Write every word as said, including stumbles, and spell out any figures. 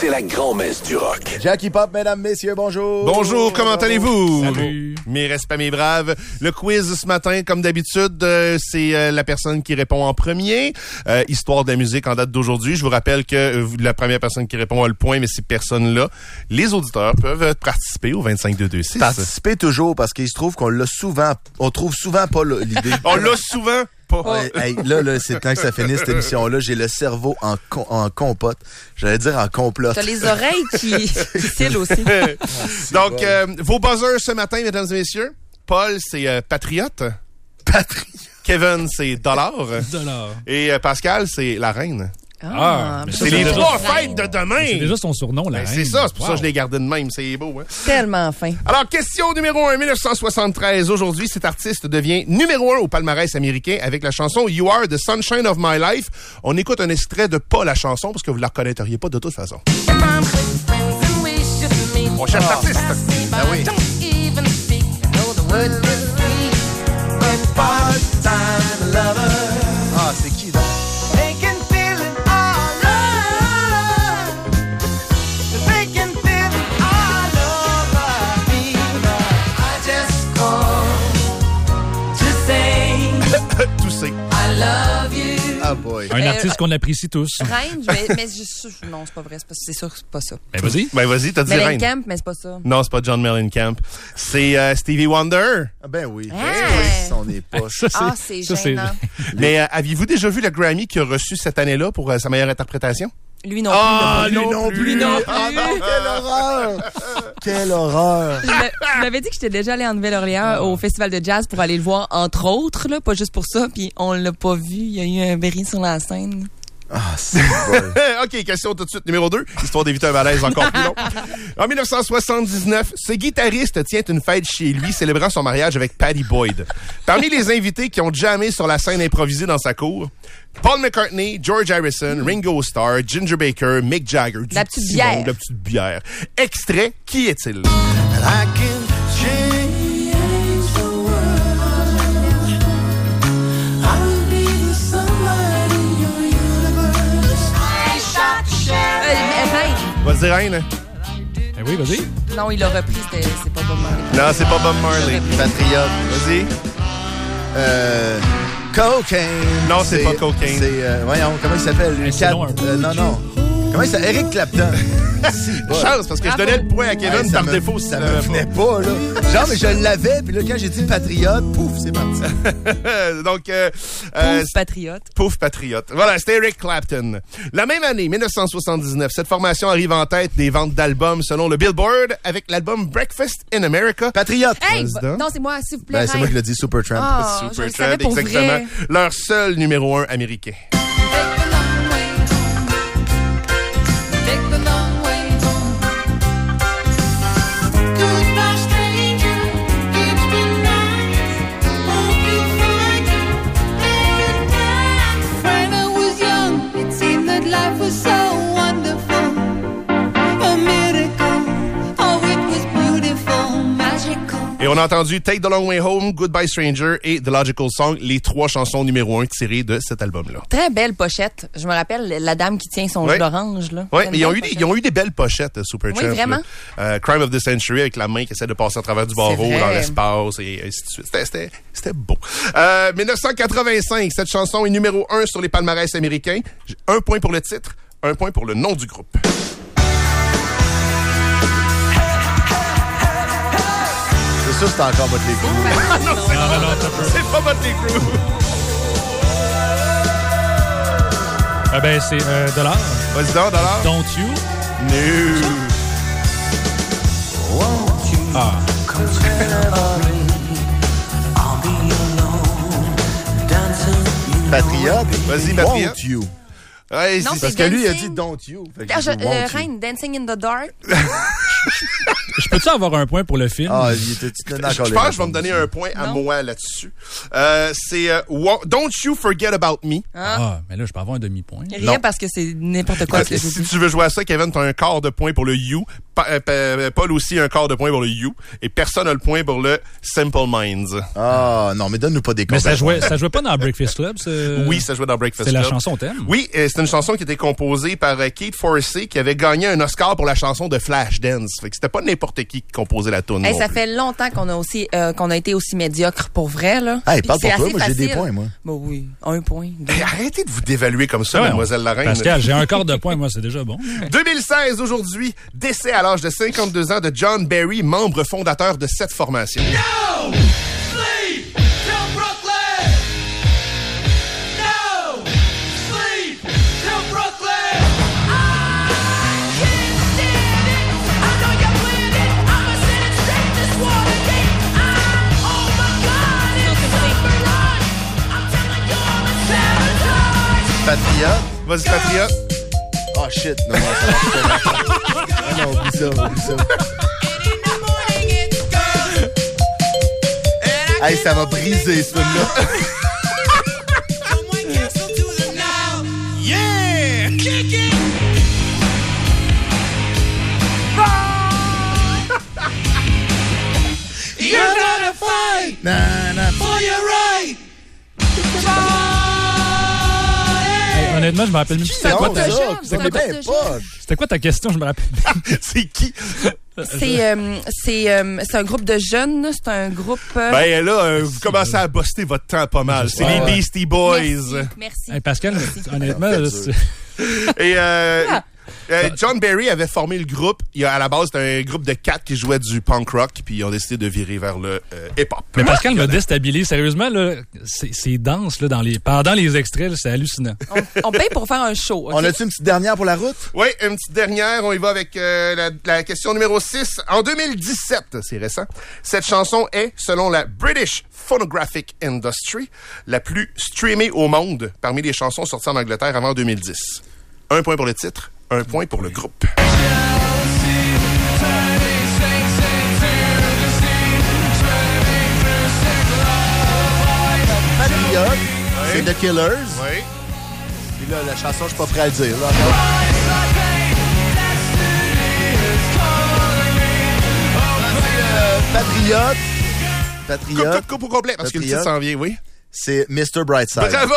c'est la grand-messe du rock. Jackie Pop, mesdames, messieurs, bonjour. Bonjour, comment allez-vous? Salut. Mes respects, mes braves. Le quiz ce matin, comme d'habitude, euh, c'est euh, la personne qui répond en premier. Euh, histoire de la musique en date d'aujourd'hui. Je vous rappelle que euh, la première personne qui répond a le point, mais ces personnes-là, les auditeurs peuvent participer au vingt-cinq deux deux six. Participer toujours, parce qu'il se trouve qu'on l'a souvent, on trouve souvent pas l'idée. On l'a souvent pas. Ouais, hey, là, là, c'est temps que ça finisse cette émission-là. J'ai le cerveau en, com- en compote. J'allais dire en complote. T'as les oreilles qui, qui cillent aussi. Donc, euh, vos buzzers ce matin, mesdames et messieurs. Paul, c'est euh, Patriote. Patriote. Kevin, c'est Dollar. Dollar. Et euh, Pascal, c'est La Reine. Ah, mais C'est ça, les déjà- trois fêtes de demain. C'est déjà son surnom, la Ben, reine. c'est ça, c'est pour Wow. ça que je l'ai gardé de même. C'est beau, hein? Tellement fin. Alors, question numéro un, dix-neuf cent soixante-treize. Aujourd'hui, cet artiste devient numéro un au palmarès américain avec la chanson You Are the Sunshine of My Life. On écoute un extrait de pas la chanson parce que vous la reconnaîtriez pas de toute façon. On cherche l'artiste. Ben oui. Ah, c'est qui, donc? Tout c'est. Ah, boy. Un Euh, artiste qu'on apprécie tous. Reine, je vais, mais je, non, c'est pas vrai. C'est, pas, c'est sûr que c'est pas ça. Ben, vas-y. Ben, vas-y, t'as dit Reine. Mellencamp, mais c'est pas ça. Non, c'est pas John Mellencamp. C'est euh, Stevie Wonder. Ah, ben oui. Ah. Ben oui, on est poche. Ça, c'est, Ah, c'est ça, c'est- gênant. Mais euh, aviez-vous déjà vu le Grammy qu'il a reçu cette année-là pour euh, sa meilleure interprétation? Lui non Ah, plus. lui il l'a pas non vu. plus. Lui non plus. Ah non, quelle horreur! Quelle horreur! Je m'a- je m'avais dit que j'étais déjà allée en Nouvelle-Orléans au festival de jazz pour aller le voir, entre autres, là, pas juste pour ça, puis on l'a pas vu. Il y a eu un berry sur la scène. Ah, c'est bon. OK, question tout de suite numéro deux, histoire d'éviter un malaise encore plus long. En dix-neuf cent soixante-dix-neuf, ce guitariste tient une fête chez lui célébrant son mariage avec Patty Boyd. Parmi les invités qui ont jammé sur la scène improvisée dans sa cour, Paul McCartney, George Harrison, Ringo Starr, Ginger Baker, Mick Jagger. Du La petite petit bière. monde, La petite bière. Extrait, qui est-il? Euh, Reine. Vas-y, Reine. Ben oui, vas-y. Non, il l'a repris, c'était, c'est pas Bob Marley. Non, c'est pas Bob Marley. Patriote. Vas-y. Euh. Cocaine. Non, c'est pas Cocaine. C'est, euh, voyons, comment il s'appelle? Un Cat- nom un peu euh, non, non. Comment il s'appelle? Eric Clapton. Si, bon. Chance, parce que je donnais le point à Kevin Hey, ça par me- défaut. si Ça tu me l'avais venait pas, là. Genre, mais je l'avais, puis là, quand j'ai dit patriote, pouf, c'est parti. pas. Donc, euh, euh, Pauvre patriote. Pauvre patriote. Voilà, c'était Eric Clapton. La même année, dix-neuf cent soixante-dix-neuf, cette formation arrive en tête des ventes d'albums selon le Billboard avec l'album Breakfast in America. Patriote. Hey, Vas-y bah, donc. non, c'est moi, s'il vous plaît. Ben, c'est moi qui l'ai dit, Supertramp. Ah, je le savais Supertramp, pour exactement. vrai. Leur seul numéro un américain. Et on a entendu Take the Long Way Home, Goodbye Stranger et The Logical Song, les trois chansons numéro un tirées de cet album-là. Très belle pochette. Je me rappelle la dame qui tient son Ouais. jus d'orange, là. Oui, Une mais ils ont, belle eu des, pochette. ils ont eu des belles pochettes, Supertramp. Oui, vraiment. là. Euh, Crime of the Century avec la main qui essaie de passer à travers du barreau vrai. dans l'espace et ainsi de suite. C'était, c'était, c'était beau. Euh, dix-neuf cent quatre-vingt-cinq, cette chanson est numéro un sur les palmarès américains. J'ai un point pour le titre, un point pour le nom du groupe. C'est sûr, c'est encore votre écoute. non, c'est, Non, non, non, t'as peu. c'est pas Motley Crue. Ah ben, c'est euh, Dollar. Vas-y donc, Dollar. Don't You. No. Ah. Patriote. Vas-y, Patriote. Won't you. Ouais, Non, c'est- Parce c'est que lui, il a Dancing. dit don't you. Fait que Ah, j'ai je- dit euh, won't you. Reine, Dancing in the Dark. Je peux-tu avoir un point pour le film? Ah, il était tu donnais Je encore je les pense que je vais me réponses. donner un point à Non. moi là-dessus. Euh, c'est euh, Wa- Don't You Forget About Me. Ah, mais là, je peux avoir un demi-point. Rien Non. parce que c'est n'importe quoi ce que je si dis. tu veux jouer à ça, Kevin, t'as un quart de point pour le You. Pa- euh, Paul aussi un quart de point pour le You. Et personne n'a le point pour le Simple Minds. Ah, non, mais donne-nous pas des Mais ça comptes. jouait, ça jouait pas dans Breakfast Club, ce... Oui, ça jouait dans Breakfast C'est la Club. chanson thème. Oui, euh, c'est une chanson qui était composée par euh, Kate Forsey, qui avait gagné un Oscar pour la chanson de Flashdance. Fait que c'était pas n'importe qui qui composait la tune. Hey, ça fait longtemps qu'on a aussi euh, qu'on a été aussi médiocre pour vrai là. Hey, Puis parle c'est pour toi, assez moi j'ai des facile. points, moi. Bah oui, un point. deux. Hey, arrêtez de vous dévaluer comme ça, Ouais, mademoiselle on- la reine. Pascal, j'ai un quart de point, moi, c'est déjà bon. deux mille seize, aujourd'hui, décès à l'âge de cinquante-deux ans de John Barry, membre fondateur de cette formation. No sleep till Brooklyn. No sleep till Brooklyn. I can't stand it. I know you're planning. I'ma set it straight. This Watergate. I'm oh my God, it's super run. I'm telling you, I'm a sabotage. Patriote. Vas-y, Patriote. Oh shit, non, non, ça marche pas. Ah non, oublie ça, oublie ça. Hey, ça m'a brisé, ce film-là. Yeah! Kick it! You're gonna fight Non, non. for your right. Hey, honnêtement, je me rappelle même plus. C'était C'est quoi, honte, ta... jeune, ça. c'est C'est un groupe bien de pas. C'était quoi ta question? Je me rappelle. C'est qui? C'est euh, c'est euh, c'est un groupe de jeunes, là. C'est un groupe euh, Ben là, euh, vous commencez à buster votre temps pas mal. C'est Ouais, les ouais. Beastie Boys. Merci. merci. Hey, Pascal, honnêtement, Faites là, dur. c'est- Et euh, Ah. euh, John Barry avait formé le groupe. Il y a, à la base, c'était un groupe de quatre qui jouait du punk rock, puis ils ont décidé de virer vers le euh, hip-hop. Mais Pascal me déstabilise. Sérieusement, là, c'est, c'est dense, là, dans les, pendant les extraits, là, c'est hallucinant. On, on paye pour faire un show. ok? On a-tu une petite dernière pour la route? Oui, une petite dernière. On y va avec euh, la, la question numéro six. En deux mille dix-sept, c'est récent, cette chanson est, selon la British Phonographic Industry, la plus streamée au monde parmi les chansons sorties en Angleterre avant deux mille dix. Un point pour le titre, un point pour le groupe. Patriote. C'est The Killers. Oui. Puis là, la chanson, je suis pas prêt à le dire. Là, encore. Euh, Patriote. Coupe, Patriote. coupe, coupe au complet, parce que le Patriote. titre s'en vient, oui. C'est mister Brightside. Bravo!